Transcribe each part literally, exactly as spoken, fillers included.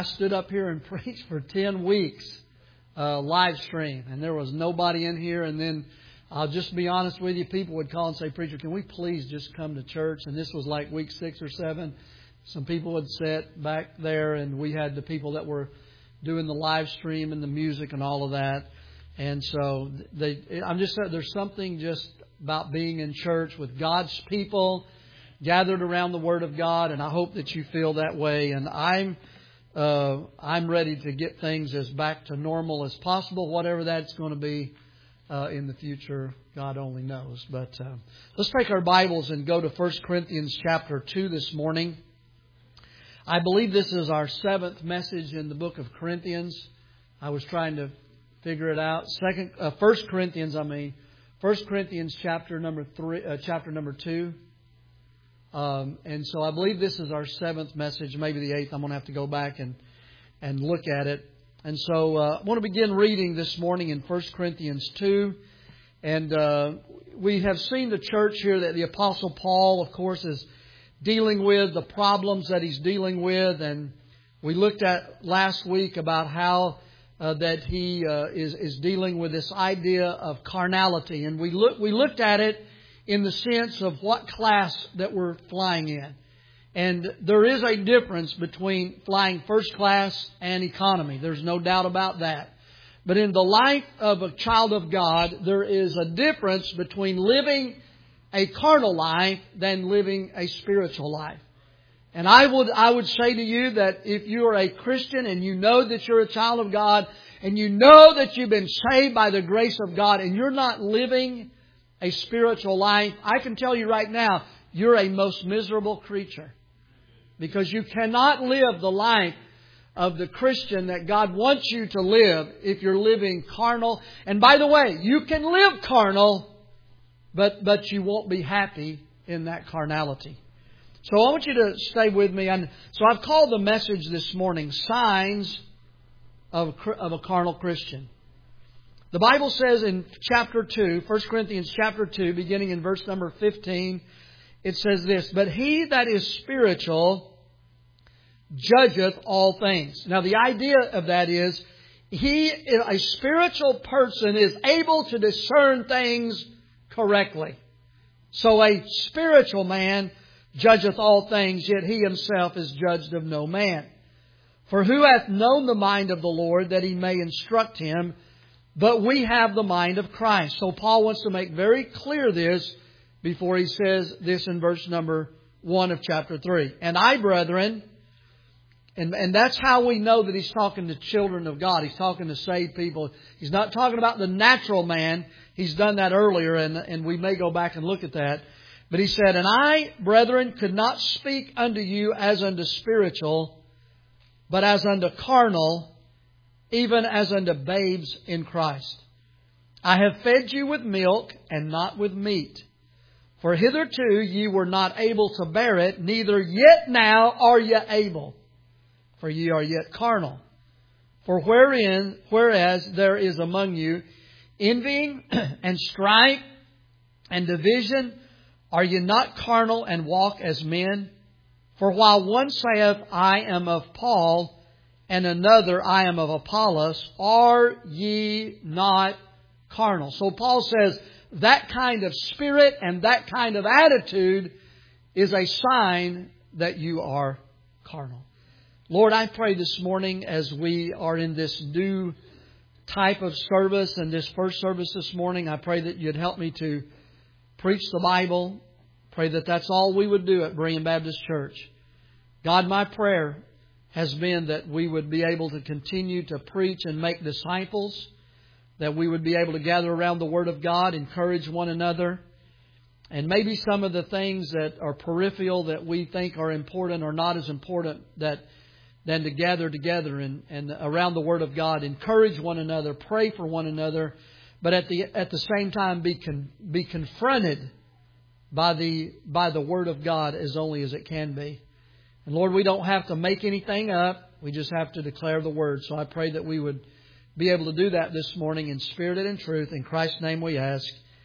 I stood up here and preached for ten weeks, uh, live stream, and there was nobody in here. And then I'll just be honest with you, people would call and say, "Preacher, can we please just come to church?" And this was like week six or seven. Some people would sit back there, and we had the people that were doing the live stream and the music and all of that. And so they, I'm just saying, there's something just about being in church with God's people gathered around the Word of God, and I hope that you feel that way. And I'm uh, I'm ready to get things as back to normal as possible, whatever that's going to be uh, in the future. God only knows. But uh, let's take our Bibles and go to First Corinthians chapter two this morning. I believe this is our seventh message in the book of Corinthians. I was trying to figure it out. Second, uh, First Corinthians, I mean, First Corinthians chapter number three, uh, chapter number two. Um, and so I believe this is our seventh message, maybe the eighth. I'm going to have to go back and, and look at it. And so uh, I want to begin reading this morning in First Corinthians two. And uh, we have seen the church here that the Apostle Paul, of course, is dealing with the problems that he's dealing with. And we looked at last week about how uh, that he uh, is, is dealing with this idea of carnality. And we look, we looked at it in the sense of what class that we're flying in. And there is a difference between flying first class and economy. There's no doubt about that. But in the life of a child of God, there is a difference between living a carnal life than living a spiritual life. And I would, I would say to you that if you are a Christian and you know that you're a child of God and you know that you've been saved by the grace of God and you're not living a spiritual life, I can tell you right now, you're a most miserable creature. Because you cannot live the life of the Christian that God wants you to live if you're living carnal. And by the way, you can live carnal, but, but you won't be happy in that carnality. So I want you to stay with me. And so I've called the message this morning, Signs of, of a Carnal Christian. The Bible says in chapter two, First Corinthians chapter two, beginning in verse number fifteen, it says this, "But he that is spiritual judgeth all things." Now the idea of that is, he, a spiritual person is able to discern things correctly. So a spiritual man judgeth all things, yet he himself is judged of no man. For who hath known the mind of the Lord that he may instruct him? But we have the mind of Christ. So Paul wants to make very clear this before he says this in verse number one of chapter three. "And I, brethren," and, and that's how we know that he's talking to children of God. He's talking to saved people. He's not talking about the natural man. He's done that earlier, and, and we may go back and look at that. But he said, "And I, brethren, could not speak unto you as unto spiritual, but as unto carnal, even as unto babes in Christ. I have fed you with milk and not with meat. For hitherto ye were not able to bear it, neither yet now are ye able. For ye are yet carnal. For wherein, whereas there is among you envying and strife and division, are ye not carnal and walk as men? For while one saith, I am of Paul, and another, I am of Apollos, are ye not carnal?" So Paul says that kind of spirit and that kind of attitude is a sign that you are carnal. Lord, I pray this morning as we are in this new type of service and this first service this morning, I pray that you'd help me to preach the Bible. Pray that that's all we would do at Berean Baptist Church. God, my prayer has been that we would be able to continue to preach and make disciples, that we would be able to gather around the Word of God, encourage one another, and maybe some of the things that are peripheral that we think are important are not as important that than to gather together and, and around the Word of God, encourage one another, pray for one another, but at the at the same time be con, be confronted by the by the Word of God as only as it can be. And Lord, we don't have to make anything up. We just have to declare the Word. So I pray that we would be able to do that this morning in spirit and in truth. In Christ's name we ask.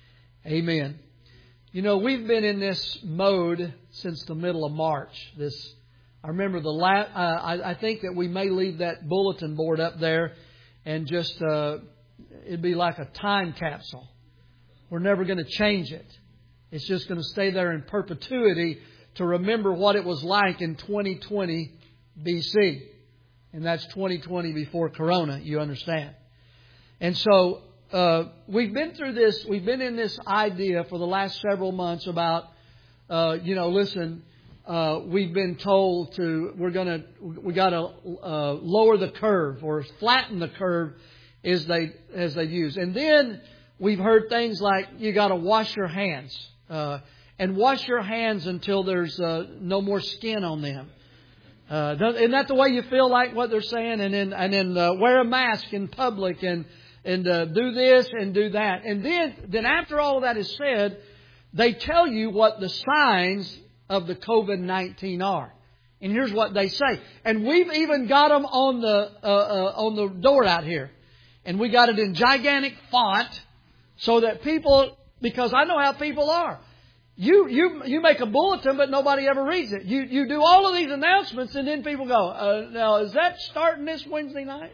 Amen. You know, we've been in this mode since the middle of March. This I remember the last, uh, I, I think that we may leave that bulletin board up there and just, uh, it'd be like a time capsule. We're never going to change it. It's just going to stay there in perpetuity to remember what it was like in twenty twenty B C. And that's twenty twenty before Corona, you understand. And so, uh, we've been through this, we've been in this idea for the last several months about, uh, you know, listen, Uh, we've been told to, we're going to, we got to uh, lower the curve or flatten the curve as they, as they use. And then we've heard things like you got to wash your hands, uh, and wash your hands until there's uh, no more skin on them. Uh, isn't that the way you feel like what they're saying? And then, and then uh, wear a mask in public and, and uh, do this and do that. And then, then after all of that is said, they tell you what the signs of the COVID nineteen are. And here's what they say. And we've even got them on the uh, uh, on the door out here. And we got it in gigantic font so that people, because I know how people are. You you you make a bulletin, but nobody ever reads it. You you do all of these announcements, and then people go, uh, now, is that starting this Wednesday night?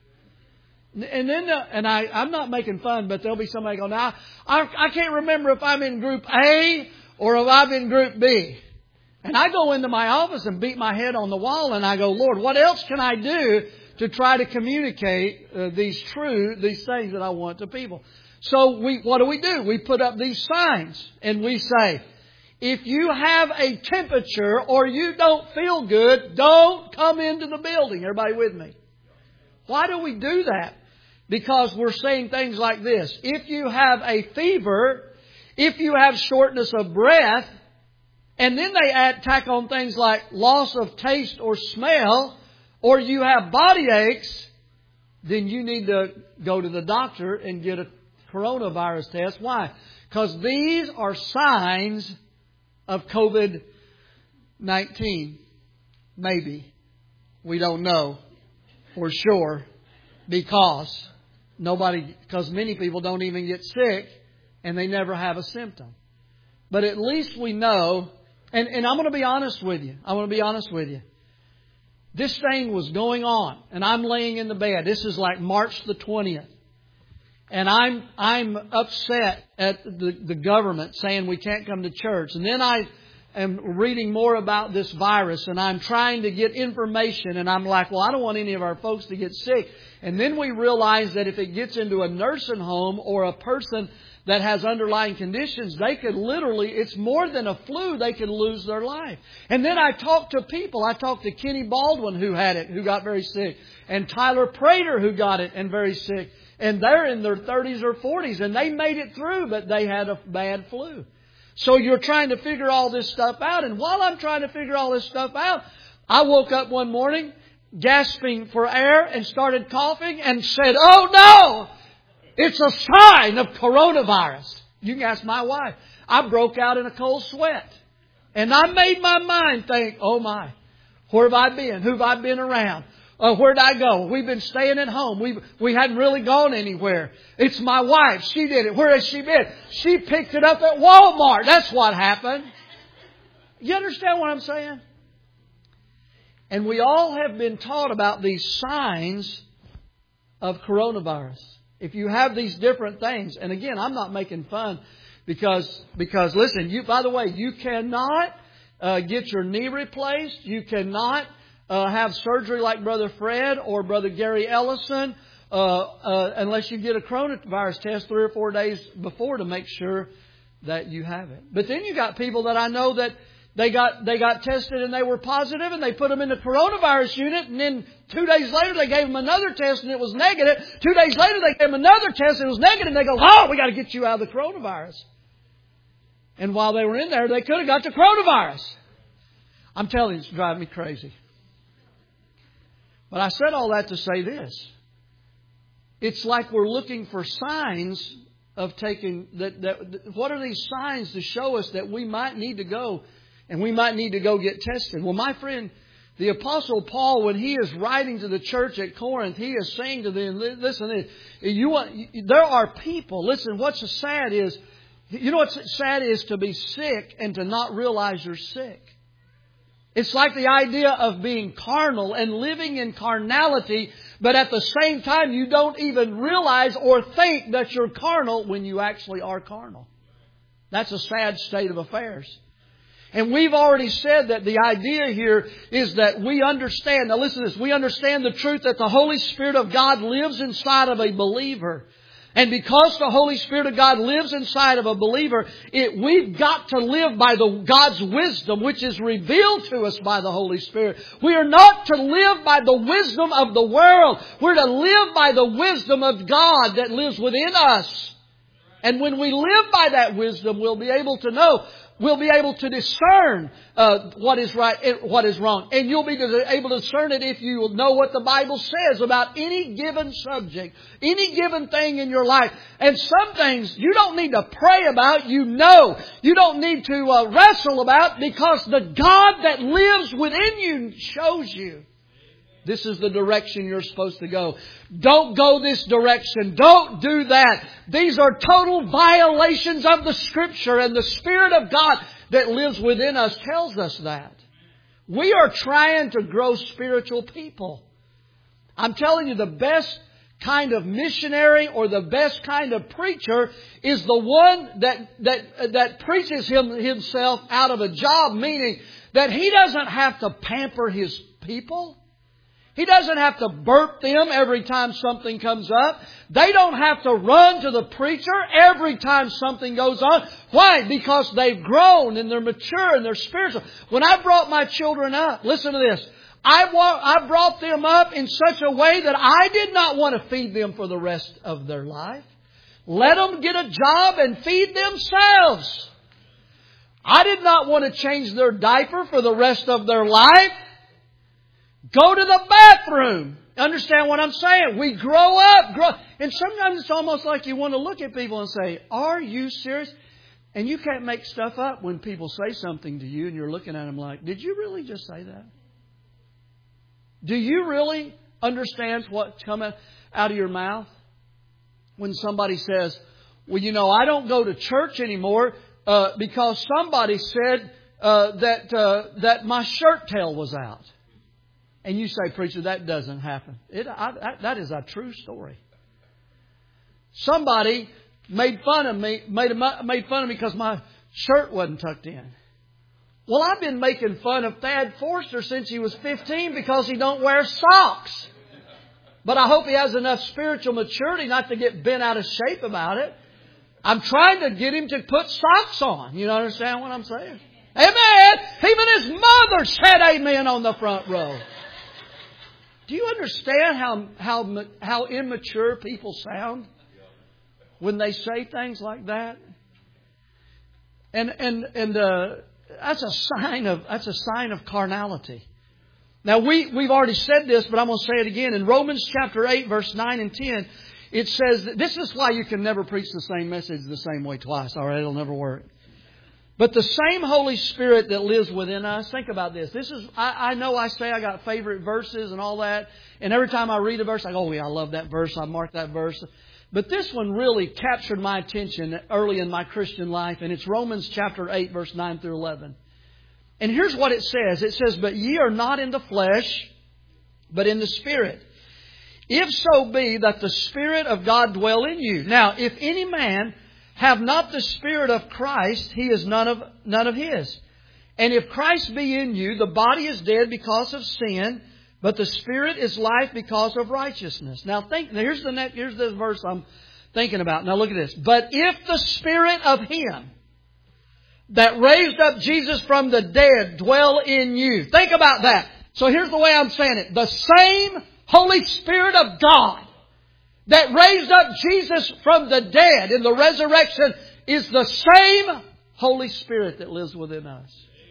And then, uh, and I, I'm not making fun, but there'll be somebody go, now, I, I can't remember if I'm in Group A or if I'm in Group B. And I go into my office and beat my head on the wall and I go, Lord, what else can I do to try to communicate uh, these truths, these things that I want to people? So we, what do we do? We put up these signs and we say, if you have a temperature or you don't feel good, don't come into the building. Everybody with me? Why do we do that? Because we're saying things like this. If you have a fever, if you have shortness of breath, and then they add, tack on things like loss of taste or smell, or you have body aches, then you need to go to the doctor and get a coronavirus test. Why? Because these are signs of COVID nineteen. Maybe. We don't know for sure because nobody, because many people don't even get sick and they never have a symptom. But at least we know, and, and I'm going to be honest with you. I'm going to be honest with you. This thing was going on and I'm laying in the bed. This is like March the twentieth. And I'm I'm upset at the, the government saying we can't come to church. And then I am reading more about this virus and I'm trying to get information. And I'm like, well, I don't want any of our folks to get sick. And then we realize that if it gets into a nursing home or a person that has underlying conditions, they could literally, it's more than a flu, they could lose their life. And then I talked to people. I talked to Kenny Baldwin who had it, who got very sick. And Tyler Prater who got it and very sick. And they're in their thirties or forties and they made it through, but they had a bad flu. So you're trying to figure all this stuff out. And while I'm trying to figure all this stuff out, I woke up one morning gasping for air and started coughing and said, oh no! It's a sign of coronavirus. You can ask my wife. I broke out in a cold sweat. And I made my mind think, oh my, where have I been? Who have I been around? Uh, where'd I go? We've been staying at home. We we hadn't really gone anywhere. It's my wife. She did it. Where has she been? She picked it up at Walmart. That's what happened. You understand what I'm saying? And we all have been taught about these signs of coronavirus. If you have these different things, and again, I'm not making fun because, because listen, you, by the way, you cannot uh, get your knee replaced. You cannot uh, have surgery like Brother Fred or Brother Gary Ellison uh, uh, unless you get a coronavirus test three or four days before to make sure that you have it. But then you got people that I know that They got they got tested and they were positive and they put them in the coronavirus unit, and then two days later they gave them another test and it was negative. Two days later they gave them another test and it was negative. And they go, oh, we got to get you out of the coronavirus. And while they were in there, they could have got the coronavirus. I'm telling you, it's driving me crazy. But I said all that to say this. It's like we're looking for signs of taking that. that what are these signs to show us that we might need to go? And we might need to go get tested. Well, my friend, the Apostle Paul, when he is writing to the church at Corinth, he is saying to them, listen, you want, there are people, listen, what's sad is, you know what's sad is to be sick and to not realize you're sick. It's like the idea of being carnal and living in carnality, but at the same time you don't even realize or think that you're carnal when you actually are carnal. That's a sad state of affairs. And we've already said that the idea here is that we understand, now listen to this, we understand the truth that the Holy Spirit of God lives inside of a believer. And because the Holy Spirit of God lives inside of a believer, it, we've got to live by the God's wisdom, which is revealed to us by the Holy Spirit. We are not to live by the wisdom of the world. We're to live by the wisdom of God that lives within us. And when we live by that wisdom, we'll be able to know, we'll be able to discern uh, what is right and what is wrong. And you'll be able to discern it if you know what the Bible says about any given subject, any given thing in your life. And some things you don't need to pray about, you know. You don't need to uh, wrestle about, because the God that lives within you shows you. This is the direction you're supposed to go. Don't go this direction. Don't do that. These are total violations of the Scripture, and the Spirit of God that lives within us tells us that. We are trying to grow spiritual people. I'm telling you, the best kind of missionary or the best kind of preacher is the one that that that preaches him himself out of a job, meaning that he doesn't have to pamper his people. He doesn't have to burp them every time something comes up. They don't have to run to the preacher every time something goes on. Why? Because they've grown and they're mature and they're spiritual. When I brought my children up, listen to this. I, wa- I brought them up in such a way that I did not want to feed them for the rest of their life. Let them get a job and feed themselves. I did not want to change their diaper for the rest of their life. Go to the bathroom. Understand what I'm saying? We grow up. Grow. And sometimes it's almost like you want to look at people and say, are you serious? And you can't make stuff up when people say something to you and you're looking at them like, did you really just say that? Do you really understand what's coming out of your mouth? When somebody says, well, you know, I don't go to church anymore uh, because somebody said uh, that uh, that my shirt tail was out. And you say, preacher, that doesn't happen. It, I, I, that is a true story. Somebody made fun of me, made, made fun of me because my shirt wasn't tucked in. Well, I've been making fun of Thad Forster since he was fifteen because he don't wear socks. But I hope he has enough spiritual maturity not to get bent out of shape about it. I'm trying to get him to put socks on. You understand what I'm saying? Amen. Even his mother said amen on the front row. Do you understand how how how immature people sound when they say things like that? And and and uh, that's a sign of that's a sign of carnality. Now we we've already said this, but I'm going to say it again. In Romans chapter eight, verse nine and ten, it says that this is why you can never preach the same message the same way twice. All right, it'll never work. But the same Holy Spirit that lives within us, think about this. This is, I, I know I say I got favorite verses and all that. And every time I read a verse, I go, oh yeah, I love that verse. I mark that verse. But this one really captured my attention early in my Christian life. And it's Romans chapter eight, verse nine through eleven. And here's what it says. It says, but ye are not in the flesh, but in the Spirit. If so be that the Spirit of God dwell in you. Now, if any man have not the Spirit of Christ, he is none of none of his. And if Christ be in you, the body is dead because of sin, but the Spirit is life because of righteousness. Now think, here's the next, here's the verse I'm thinking about. Now look at this. But if the Spirit of Him that raised up Jesus from the dead dwell in you. Think about that. So here's the way I'm saying it. The same Holy Spirit of God that raised up Jesus from the dead in the resurrection is the same Holy Spirit that lives within us.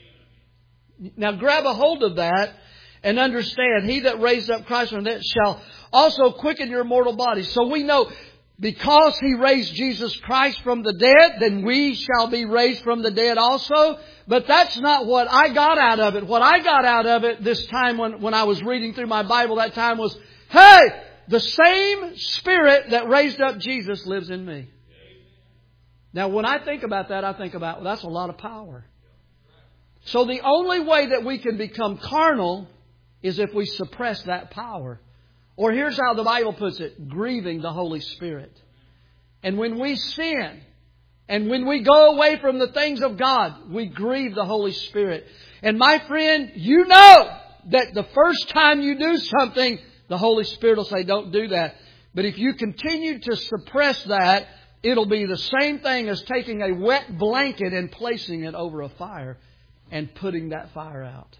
Now grab a hold of that and understand, He that raised up Christ from the dead shall also quicken your mortal bodies. So we know because He raised Jesus Christ from the dead, then we shall be raised from the dead also. But that's not what I got out of it. What I got out of it this time when, when I was reading through my Bible that time was, hey, the same Spirit that raised up Jesus lives in me. Now, when I think about that, I think about, well, that's a lot of power. So the only way that we can become carnal is if we suppress that power. Or here's how the Bible puts it, grieving the Holy Spirit. And when we sin, and when we go away from the things of God, we grieve the Holy Spirit. And my friend, you know that the first time you do something, the Holy Spirit will say, don't do that. But if you continue to suppress that, it'll be the same thing as taking a wet blanket and placing it over a fire and putting that fire out.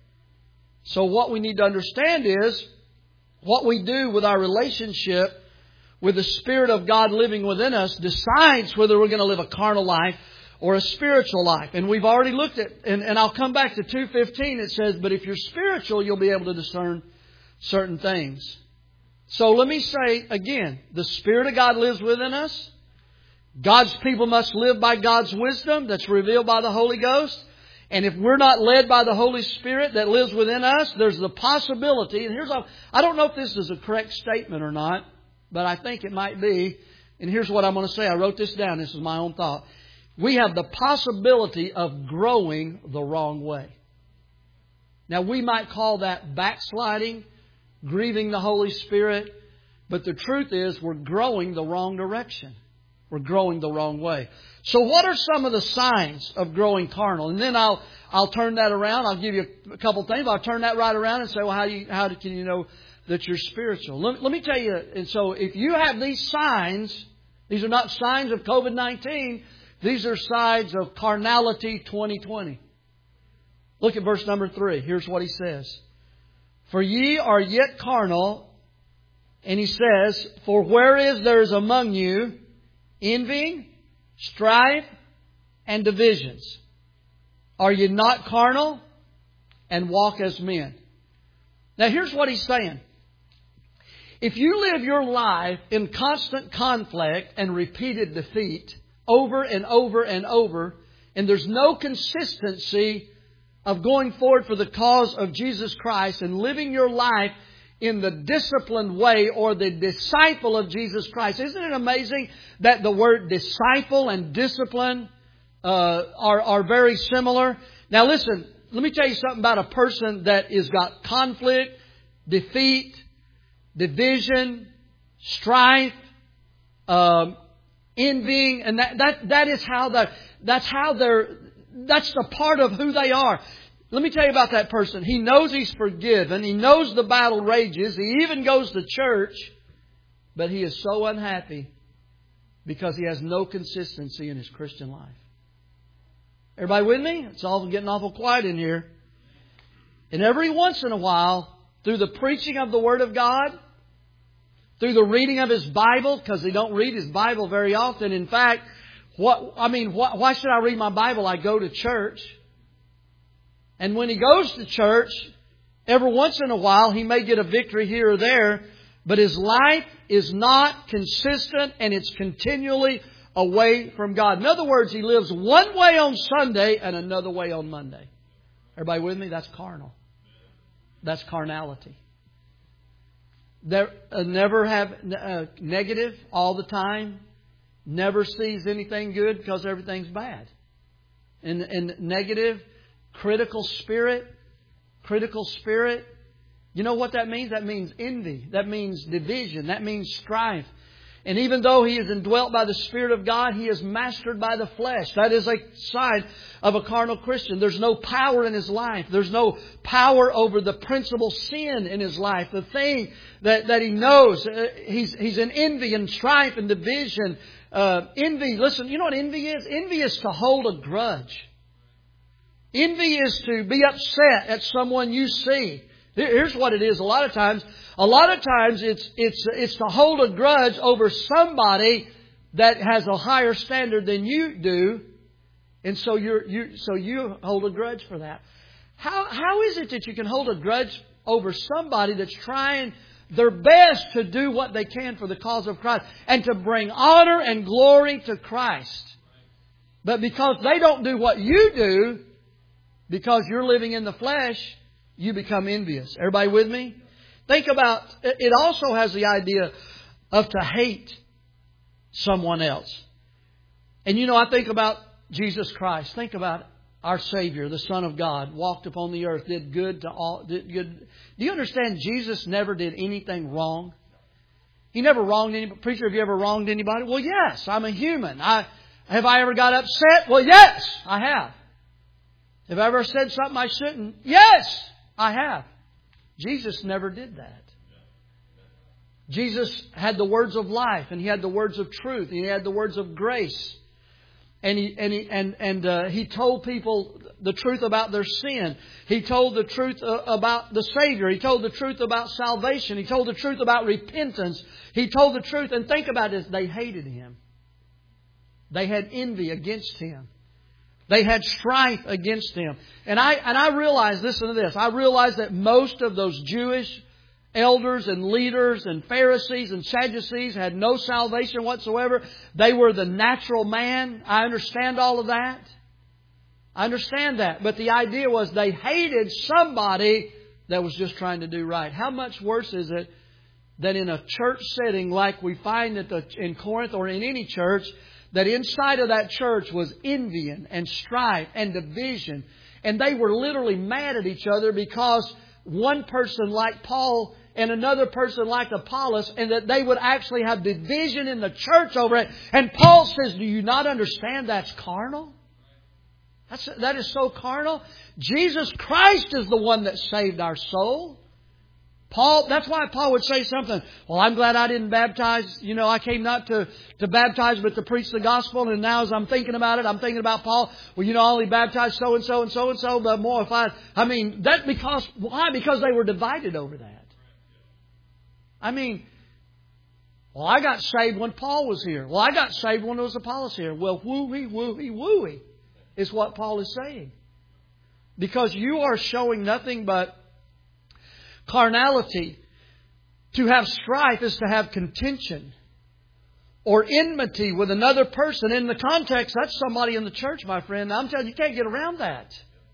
So what we need to understand is what we do with our relationship with the Spirit of God living within us decides whether we're going to live a carnal life or a spiritual life. And we've already looked at, and, and I'll come back to two fifteen. It says, but if you're spiritual, you'll be able to discern certain things. So let me say again, the Spirit of God lives within us. God's people must live by God's wisdom that's revealed by the Holy Ghost. And if we're not led by the Holy Spirit that lives within us, there's the possibility, and here's a, I don't know if this is a correct statement or not, but I think it might be. And here's what I'm going to say. I wrote this down. This is my own thought. We have the possibility of growing the wrong way. Now, we might call that backsliding, grieving the Holy Spirit. But the truth is we're growing the wrong direction. We're growing the wrong way. So what are some of the signs of growing carnal? And then I'll I'll turn that around. I'll give you a couple of things. I'll turn that right around and say, well, how do you, how can you know that you're spiritual? Let, let me tell you. And so if you have these signs, these are not signs of COVID nineteen. These are signs of carnality twenty twenty. Look at verse number three. Here's what he says. For ye are yet carnal. And he says, for whereas there is among you envying, strife, and divisions, are you not carnal and walk as men? Now here's what he's saying. If you live your life in constant conflict and repeated defeat over and over and over, and there's no consistency of going forward for the cause of Jesus Christ and living your life in the disciplined way or the disciple of Jesus Christ. Isn't it amazing that the word disciple and discipline uh, are, are very similar? Now listen, let me tell you something about a person that has got conflict, defeat, division, strife, um, envying, and that, that, that is how the, that's how they're, that's the part of who they are. Let me tell you about that person. He knows he's forgiven. He knows the battle rages. He even goes to church. But he is so unhappy because he has no consistency in his Christian life. Everybody with me? It's all getting awful quiet in here. And every once in a while, through the preaching of the Word of God, through the reading of his Bible, because he don't read his Bible very often. In fact, what I mean, why, why should I read my Bible? I go to church. And when he goes to church, every once in a while, he may get a victory here or there, but his life is not consistent and it's continually away from God. In other words, he lives one way on Sunday and another way on Monday. Everybody with me? That's carnal. That's carnality. There, uh, never have uh, negative all the time. Never sees anything good because everything's bad. And, and negative, critical spirit, critical spirit. You know what that means? That means envy. That means division. That means strife. And even though he is indwelt by the Spirit of God, he is mastered by the flesh. That is a sign of a carnal Christian. There's no power in his life. There's no power over the principal sin in his life. The thing that, that he knows, uh, he's, he's in envy and strife and division. Uh, envy, listen, you know what envy is? Envy is to hold a grudge. Envy is to be upset at someone you see. Here's what it is. A lot of times, a lot of times it's it's it's to hold a grudge over somebody that has a higher standard than you do, and so you're you so you hold a grudge for that. How how is it that you can hold a grudge over somebody that's trying their best to do what they can for the cause of Christ and to bring honor and glory to Christ, but because they don't do what you do, because you're living in the flesh, you become envious. Everybody with me? Think about, it also has the idea of to hate someone else. And you know, I think about Jesus Christ. Think about our Savior, the Son of God, walked upon the earth, did good to all. Did good. Do you understand? Jesus never did anything wrong. He never wronged anybody. Preacher, have you ever wronged anybody? Well, yes. I'm a human. I have I ever got upset? Well, yes, I have. Have I ever said something I shouldn't? Yes, I have. Jesus never did that. Jesus had the words of life, and He had the words of truth, and He had the words of grace. And he and he and and uh, he told people the truth about their sin. He told the truth uh, about the Savior. He told the truth about salvation. He told the truth about repentance. He told the truth. And think about this: they hated Him. They had envy against Him. They had strife against Him. And I and I realize, listen to this: I realize that most of those Jewish elders and leaders and Pharisees and Sadducees had no salvation whatsoever. They were the natural man. I understand all of that. I understand that. But the idea was they hated somebody that was just trying to do right. How much worse is it that in a church setting like we find at the, in Corinth or in any church, that inside of that church was envy and strife and division. And they were literally mad at each other because one person like Paul and another person like Apollos, and that they would actually have division in the church over it. And Paul says, do you not understand that's carnal? That's, that is so carnal. Jesus Christ is the one that saved our soul. Paul, that's why Paul would say something. Well, I'm glad I didn't baptize. You know, I came not to, to baptize, but to preach the gospel. And now as I'm thinking about it, I'm thinking about Paul. Well, you know, I only baptized so and so and so and so, but more if I, I mean, that because, why? Because they were divided over that. I mean, well, I got saved when Paul was here. Well, I got saved when there was Apollos here. Well, wooey, wooey, wooey is what Paul is saying. Because you are showing nothing but carnality. To have strife is to have contention or enmity with another person. In the context, that's somebody in the church, my friend. I'm telling you, you can't get around that.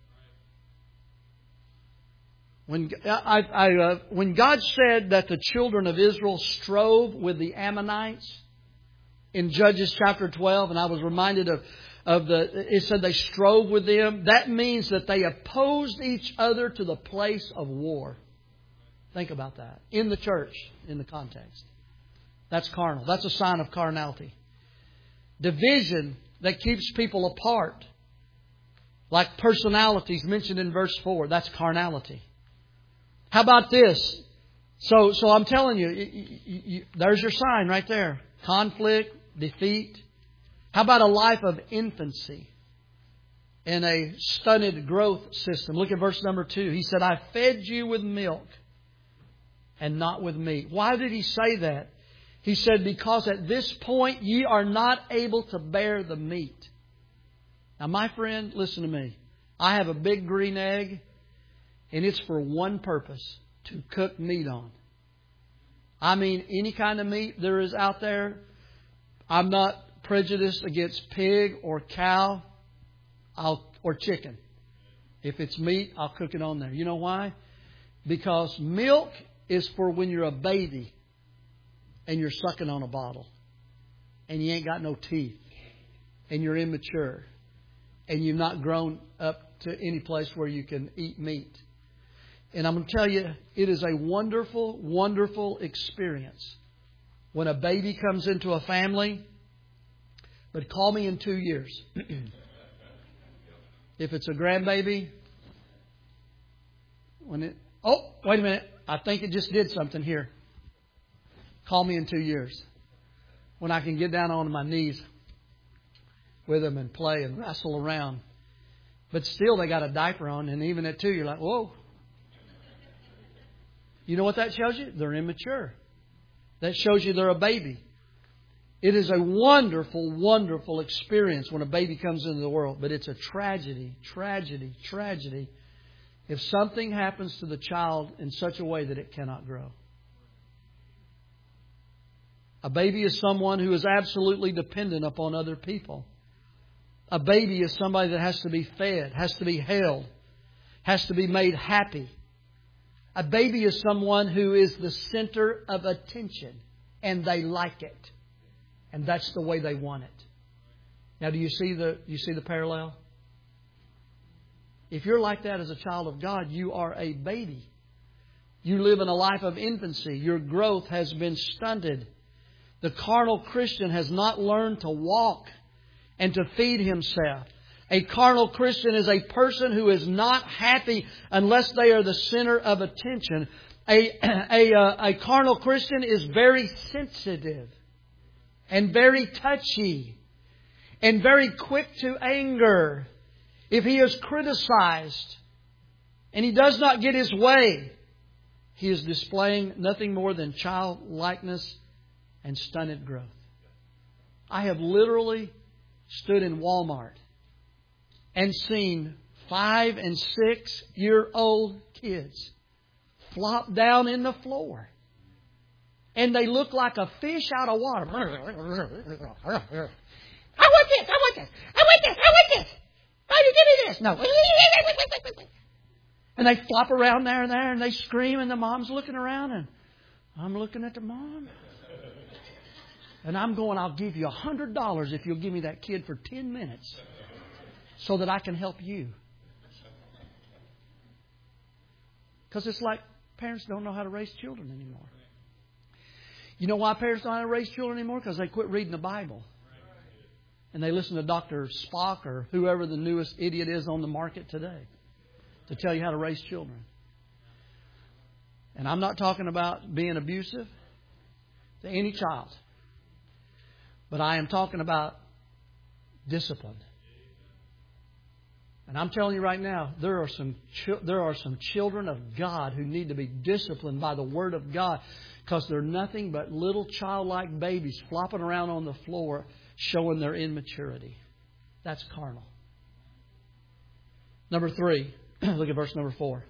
When, I, I, uh, when God said that the children of Israel strove with the Ammonites in Judges chapter twelve, and I was reminded of, of the, it said they strove with them. That means that they opposed each other to the place of war. Think about that. In the church, in the context. That's carnal. That's a sign of carnality. Division that keeps people apart. Like personalities mentioned in verse four. That's carnality. How about this? So, so I'm telling you, you, you, you, there's your sign right there. Conflict, defeat. How about a life of infancy in a stunted growth system? Look at verse number two. He said, I fed you with milk and not with meat. Why did He say that? He said, because at this point ye are not able to bear the meat. Now, my friend, listen to me. I have a big green egg. And it's for one purpose, to cook meat on. I mean, any kind of meat there is out there. I'm not prejudiced against pig or cow I'll, or chicken. If it's meat, I'll cook it on there. You know why? Because milk is for when you're a baby and you're sucking on a bottle. And you ain't got no teeth. And you're immature. And you've not grown up to any place where you can eat meat. And I'm going to tell you, it is a wonderful, wonderful experience when a baby comes into a family. But call me in two years. If it's a grandbaby, when it, oh, wait a minute. I think it just did something here. Call me in two years. When I can get down on my knees with them and play and wrestle around. But still they got a diaper on. And even at two, you're like, whoa. You know what that shows you? They're immature. That shows you they're a baby. It is a wonderful, wonderful experience when a baby comes into the world. But it's a tragedy, tragedy, tragedy if something happens to the child in such a way that it cannot grow. A baby is someone who is absolutely dependent upon other people. A baby is somebody that has to be fed, has to be held, has to be made happy. A baby is someone who is the center of attention and they like it. And that's the way they want it. Now, do you see the you see the parallel? If you're like that as a child of God, you are a baby. You live in a life of infancy. Your growth has been stunted. The carnal Christian has not learned to walk and to feed himself. A carnal Christian is a person who is not happy unless they are the center of attention. A, a, a, a carnal Christian is very sensitive and very touchy and very quick to anger. If he is criticized and he does not get his way, he is displaying nothing more than childlikeness and stunted growth. I have literally stood in Walmart and seen five and six year old kids flop down in the floor. And they look like a fish out of water. I want this! I want this! I want this! I want this! Daddy, give me this! No. And they flop around there and there and they scream and the mom's looking around and I'm looking at the mom. And I'm going, I'll give you a hundred dollars if you'll give me that kid for ten minutes so that I can help you. Because it's like parents don't know how to raise children anymore. You know why parents don't know how to raise children anymore? Because they quit reading the Bible. And they listen to Doctor Spock or whoever the newest idiot is on the market today to tell you how to raise children. And I'm not talking about being abusive to any child. But I am talking about discipline. And I'm telling you right now, there are some there are some children of God who need to be disciplined by the Word of God because they're nothing but little childlike babies flopping around on the floor showing their immaturity. That's carnal. Number three, look at verse number four.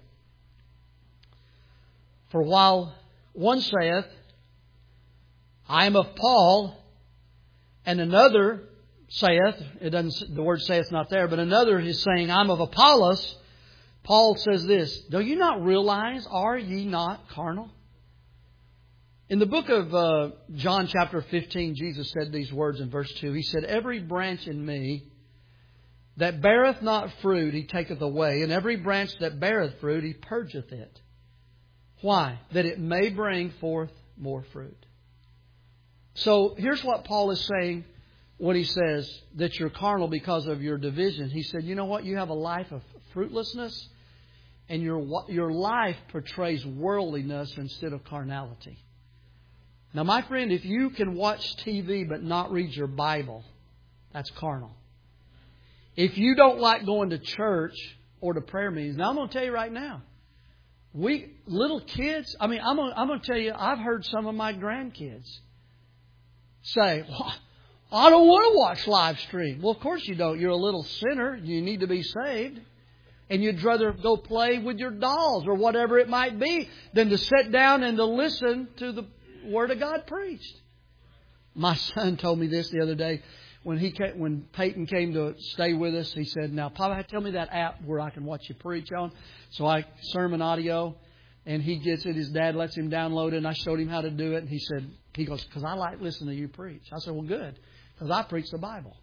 For while one saith, I am of Paul, and another saith, it doesn't, the word saith not there, but another is saying, I'm of Apollos. Paul says this, do you not realize, are ye not carnal? In the book of uh, John chapter fifteen, Jesus said these words in verse two. He said, every branch in me that beareth not fruit, He taketh away. And every branch that beareth fruit, He purgeth it. Why? That it may bring forth more fruit. So here's what Paul is saying when he says that you're carnal because of your division. He said, you know what? You have a life of fruitlessness and your, your life portrays worldliness instead of carnality. Now, my friend, if you can watch T V but not read your Bible, that's carnal. If you don't like going to church or to prayer meetings, now I'm going to tell you right now, we little kids, I mean, I'm going, I'm going to tell you, I've heard some of my grandkids say, well, I don't want to watch live stream. Well, of course you don't. You're a little sinner. You need to be saved. And you'd rather go play with your dolls or whatever it might be than to sit down and to listen to the Word of God preached. My son told me this the other day when he came, when Peyton came to stay with us. He said, "Now, Papa, tell me that app where I can watch you preach on." So I sermon audio, and he gets it. His dad lets him download it, and I showed him how to do it. And he said, "He goes, because I like listening to you preach." I said, "Well, good, because I preach the Bible."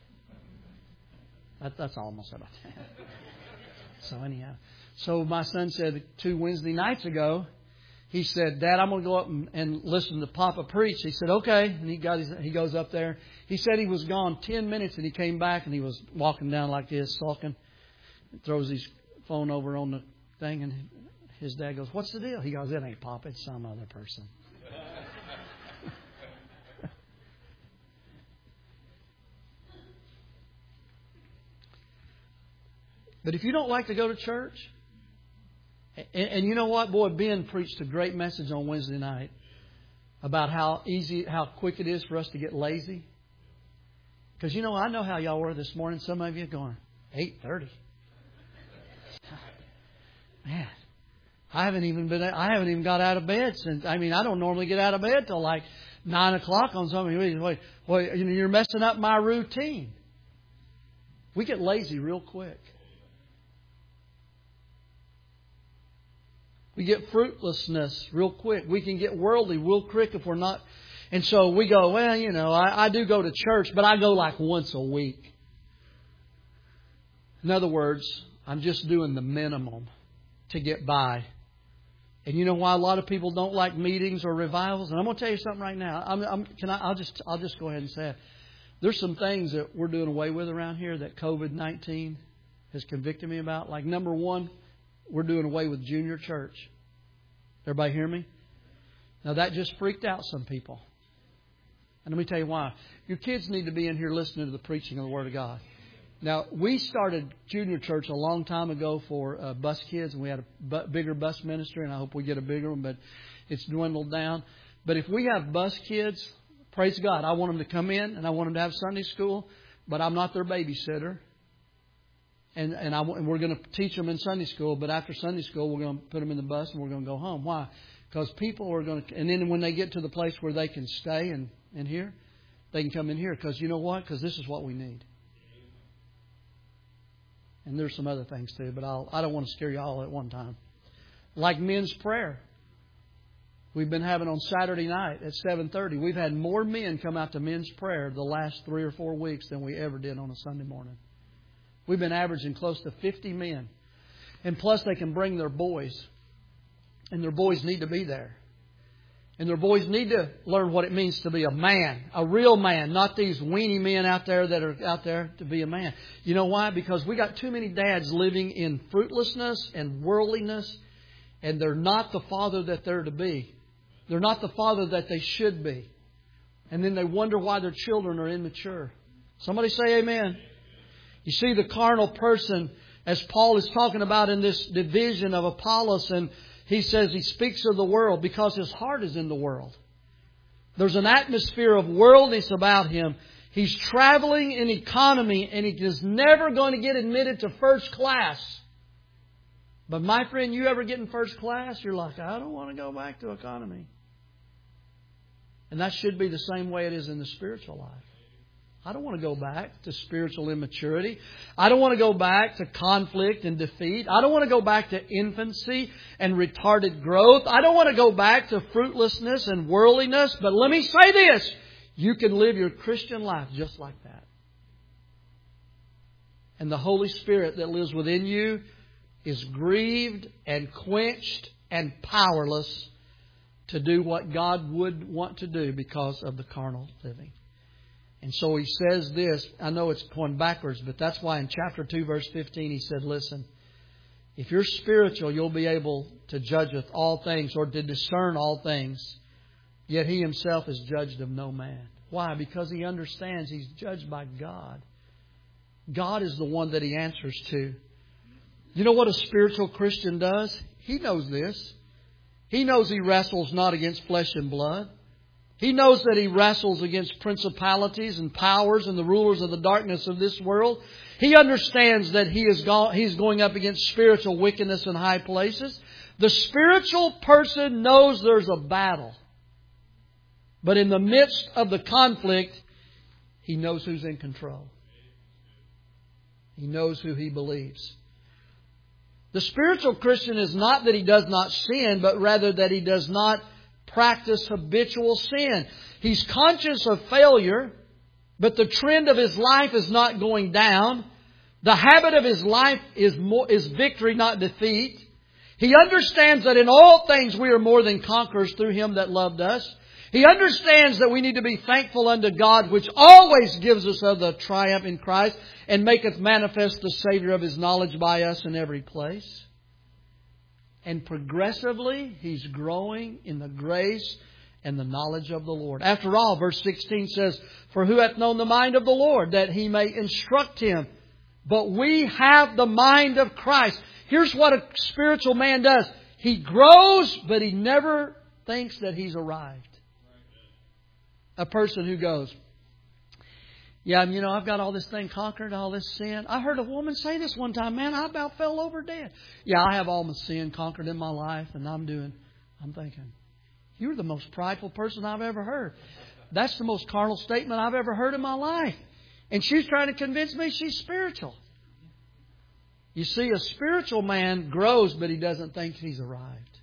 That, that's all I'm gonna say about that. So anyhow, so my son said two Wednesday nights ago. He said, "Dad, I'm going to go up and, and listen to Papa preach." He said, "Okay." And he got his, he goes up there. He said he was gone ten minutes and he came back and he was walking down like this, sulking. Throws his phone over on the thing and his dad goes, "What's the deal?" He goes, "It ain't Papa, it's some other person." But if you don't like to go to church, And, and you know what? Boy, Ben preached a great message on Wednesday night about how easy, how quick it is for us to get lazy. Because, you know, I know how y'all were this morning. Some of you are going, eight thirty. Man, I haven't even been, I haven't even got out of bed since, I mean, I don't normally get out of bed till like nine o'clock on some of you. Wait, wait, you're messing up my routine. We get lazy real quick. We get fruitlessness real quick. We can get worldly real quick if we're not. And so we go, well, you know, I, I do go to church, but I go like once a week. In other words, I'm just doing the minimum to get by. And you know why a lot of people don't like meetings or revivals? And I'm going to tell you something right now. I'm, I'm, can I, I'll just I'll just go ahead and say it. There's some things that we're doing away with around here that COVID nineteen has convicted me about. Like number one, we're doing away with junior church. Everybody hear me? Now that just freaked out some people. And let me tell you why. Your kids need to be in here listening to the preaching of the Word of God. Now, we started junior church a long time ago for uh, bus kids, and we had a bu- bigger bus ministry, and I hope we get a bigger one, but it's dwindled down. But if we have bus kids, praise God, I want them to come in, and I want them to have Sunday school, but I'm not their babysitter. And and, I, and we're going to teach them in Sunday school, but after Sunday school, we're going to put them in the bus, and we're going to go home. Why? Because people are going to, and then when they get to the place where they can stay and in here, they can come in here. Because you know what? Because this is what we need. And there's some other things too, but I'll, I don't want to scare you all at one time. Like men's prayer. We've been having on Saturday night at seven thirty. We've had more men come out to men's prayer the last three or four weeks than we ever did on a Sunday morning. We've been averaging close to fifty men. And plus they can bring their boys. And their boys need to be there. And their boys need to learn what it means to be a man, a real man, not these weenie men out there that are out there to be a man. You know why? Because we got too many dads living in fruitlessness and worldliness, and they're not the father that they're to be. They're not the father that they should be. And then they wonder why their children are immature. Somebody say amen. You see, the carnal person, as Paul is talking about in this division of Apollos, and he says he speaks of the world because his heart is in the world. There's an atmosphere of worldliness about him. He's traveling in economy and he is never going to get admitted to first class. But my friend, you ever get in first class, you're like, I don't want to go back to economy. And that should be the same way it is in the spiritual life. I don't want to go back to spiritual immaturity. I don't want to go back to conflict and defeat. I don't want to go back to infancy and retarded growth. I don't want to go back to fruitlessness and worldliness. But let me say this. You can live your Christian life just like that. And the Holy Spirit that lives within you is grieved and quenched and powerless to do what God would want to do because of the carnal living. And so he says this. I know it's going backwards, but that's why in chapter two, verse fifteen, he said, listen, if you're spiritual, you'll be able to judge with all things or to discern all things. Yet he himself is judged of no man. Why? Because he understands he's judged by God. God is the one that he answers to. You know what a spiritual Christian does? He knows this. He knows he wrestles not against flesh and blood. He knows that he wrestles against principalities and powers and the rulers of the darkness of this world. He understands that he is go- he's going up against spiritual wickedness in high places. The spiritual person knows there's a battle. But in the midst of the conflict, he knows who's in control. He knows who he believes. The spiritual Christian is not that he does not sin, but rather that he does not practice habitual sin. He's conscious of failure, but the trend of his life is not going down. The habit of his life is more, is victory, not defeat. He understands that in all things we are more than conquerors through Him that loved us. He understands that we need to be thankful unto God, which always gives us of the triumph in Christ, and maketh manifest the Savior of His knowledge by us in every place. And progressively, he's growing in the grace and the knowledge of the Lord. After all, verse sixteen says, for who hath known the mind of the Lord, that He may instruct him? But we have the mind of Christ. Here's what a spiritual man does. He grows, but he never thinks that he's arrived. A person who goes, yeah, you know, I've got all this thing conquered, all this sin. I heard a woman say this one time, man, I about fell over dead. Yeah, I have all my sin conquered in my life, and I'm doing, I'm thinking, you're the most prideful person I've ever heard. That's the most carnal statement I've ever heard in my life. And she's trying to convince me she's spiritual. You see, a spiritual man grows, but he doesn't think he's arrived.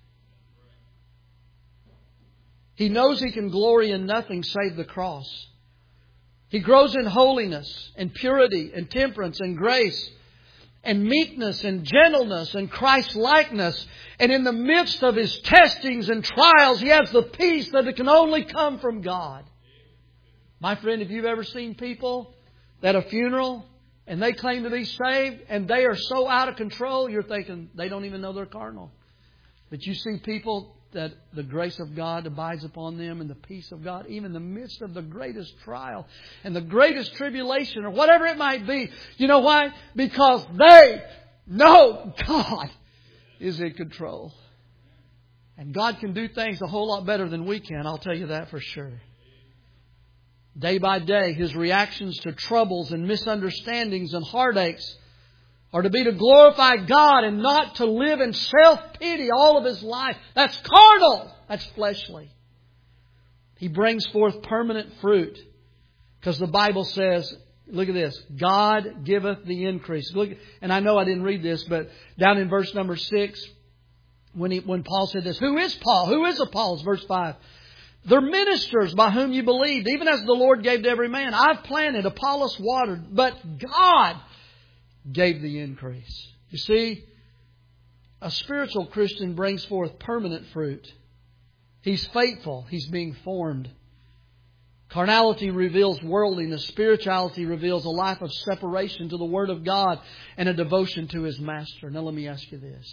He knows he can glory in nothing save the cross. He grows in holiness and purity and temperance and grace. and meekness and gentleness and Christ-likeness. And in the midst of his testings and trials, he has the peace that it can only come from God. My friend, if you've ever seen people at a funeral and they claim to be saved and they are so out of control, you're thinking they don't even know they're carnal. But you see people that the grace of God abides upon them and the peace of God, even in the midst of the greatest trial and the greatest tribulation or whatever it might be. You know why? Because they know God is in control. And God can do things a whole lot better than we can. I'll tell you that for sure. Day by day, His reactions to troubles and misunderstandings and heartaches are to be to glorify God and not to live in self-pity all of His life. That's carnal. That's fleshly. He brings forth permanent fruit. Because the Bible says, look at this, God giveth the increase. Look, and I know I didn't read this, but down in verse number six, when he, when Paul said this, who is Paul? Who is Apollos? Verse five. They're ministers by whom you believed, even as the Lord gave to every man. I've planted, Apollos watered, but God gave the increase. You see, a spiritual Christian brings forth permanent fruit. He's faithful. He's being formed. Carnality reveals worldliness. Spirituality reveals a life of separation to the Word of God and a devotion to His Master. Now let me ask you this.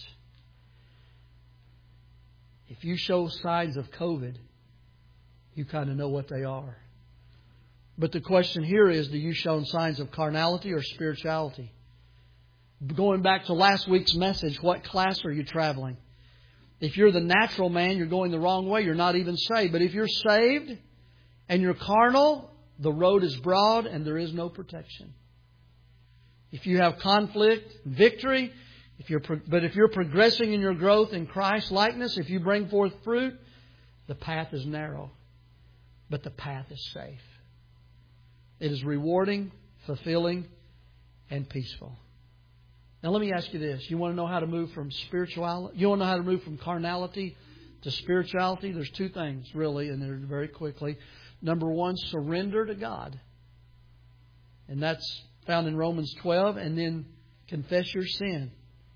If you show signs of COVID, you kind of know what they are. But the question here is, do you show signs of carnality or spirituality? Going back to last week's message, what class are you traveling? If you're the natural man, you're going the wrong way. You're not even saved. But if you're saved and you're carnal, the road is broad and there is no protection. If you have conflict, victory, if you're, but if you're progressing in your growth in Christ likeness, if you bring forth fruit, the path is narrow, but the path is safe. It is rewarding, fulfilling, and peaceful. Now let me ask you this. You want to know how to move from spirituality? You want to know how to move from carnality to spirituality? There's two things, really, and they're very quickly. Number one, surrender to God. And that's found in Romans twelve. And then confess your sin.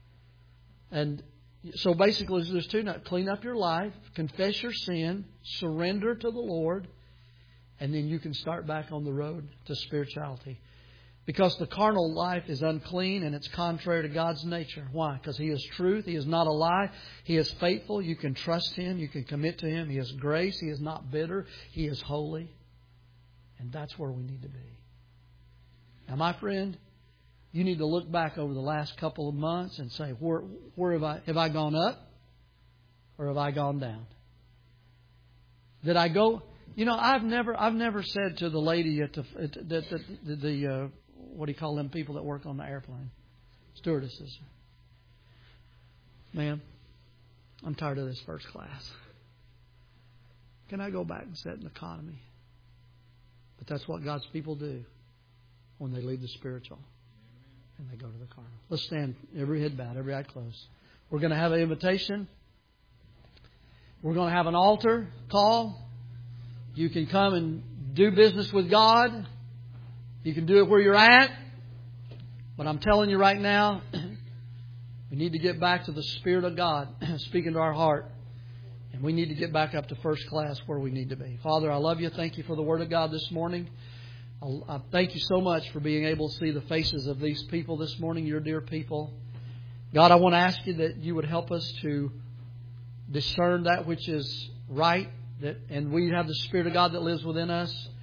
And so basically there's two. Clean up your life, confess your sin, surrender to the Lord, and then you can start back on the road to spirituality. Because the carnal life is unclean and it's contrary to God's nature. Why? Because He is truth. He is not a lie. He is faithful. You can trust Him. You can commit to Him. He is grace. He is not bitter. He is holy. And that's where we need to be. Now, my friend, you need to look back over the last couple of months and say, where, where have I, have I gone up or have I gone down? Did I go? You know, I've never, I've never said to the lady at the, at the, the, the, the uh, what do you call them people that work on the airplane? Stewardesses. Ma'am, I'm tired of this first class. Can I go back and sit in economy? But that's what God's people do when they leave the spiritual and they go to the carnal. Let's stand, every head bowed, every eye closed. We're going to have an invitation. We're going to have an altar call. You can come and do business with God. You can do it where you're at. But I'm telling you right now, we need to get back to the Spirit of God speaking to our heart. And we need to get back up to first class where we need to be. Father, I love you. Thank you for the Word of God this morning. I thank you so much for being able to see the faces of these people this morning, your dear people. God, I want to ask you that you would help us to discern that which is right, that, and we have the Spirit of God that lives within us.